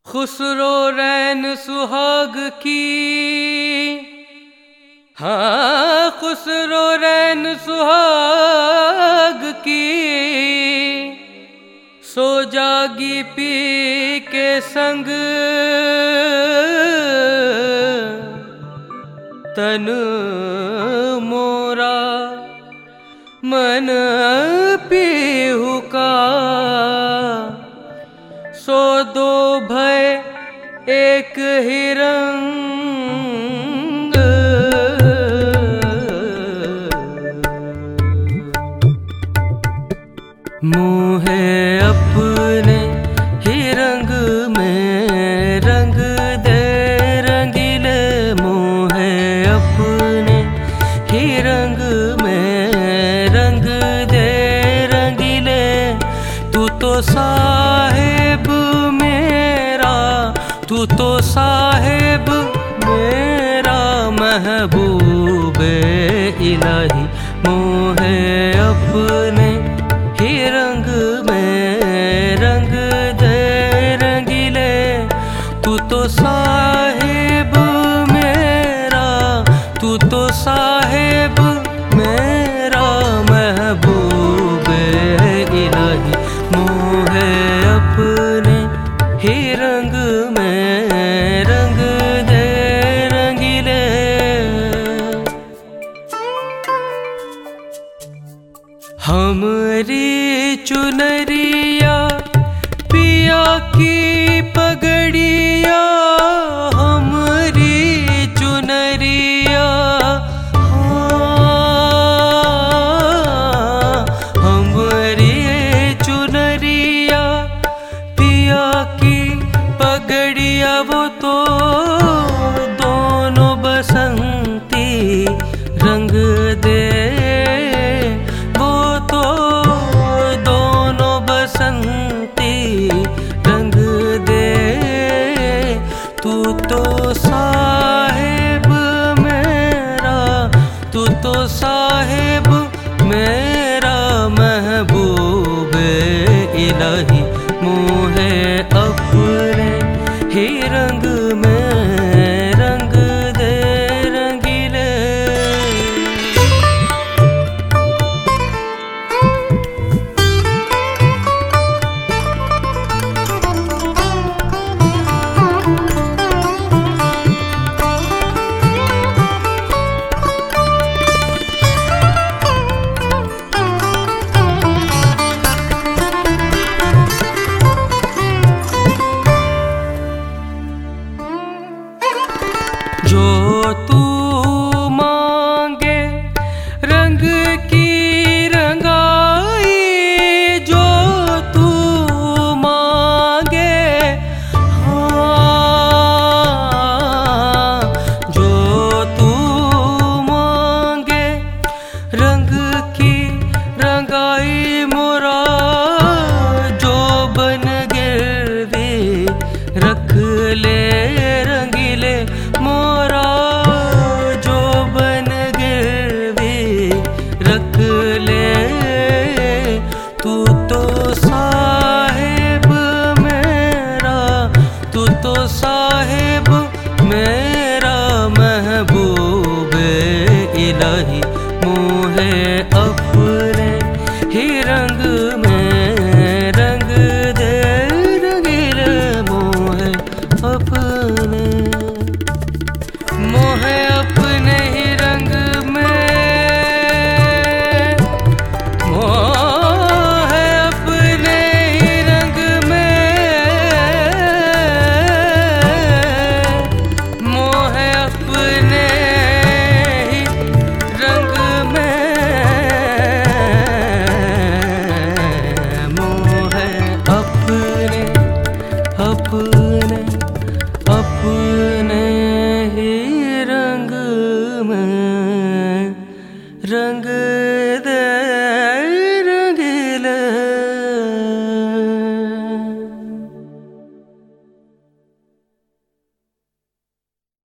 खुसरो रैन सुहाग की, हाँ खुसरो रैन सुहाग की, सो जागी पी के संग तन मोरा मन पीहू का, सो दो भय एक ही रंग, मोहे अपने ही रंग में रंग दे रंगीले, मोहे अपने ही रंग में रंग दे रंगीले, तू तो साहिब मेरा, तू तो साहिब मेरा महबूबे इलाही, मोहे अपने ही रंग में रंग दे रंगीले, तू तो साहिब मेरा, तू तो साहिब मेरा महबूबे इलाही, मोहे अपने ही रंग में रंग दे रंगीले। हमरी चुनरिया पिया की पगड़िया, हमरी चुनरिया, हाँ हमरी चुनरिया पिया की पगड़िया, वो तो दोनों बसंती रंग दे, वो तो दोनों बसंती रंग दे, तू तो साहिब मेरा, तू तो साहिब मेरा महबूबे इलाही, मोहे अपने ही रंग में रंग दे रंगीले। जो तू मांगे रंग की रंगाई, जो तू मांगे, हाँ जो तू मांगे रंग की रंगाई, मोरा जो बन गिरवी रख ले रंगीले, मोरा जो बन गिरवी रख ले, तू तो साहिब मेरा, तू तो साहिब मेरा महबूबे इलाही, मोहे अपने ही रंग में रंग दे रंगीले, मोहे अपने, मोहे अपने ही रंग में, मोहे अपने ही रंग में, मोहे अपने ही रंग में, मोहे अपने अपने अपने ही रंग में रंग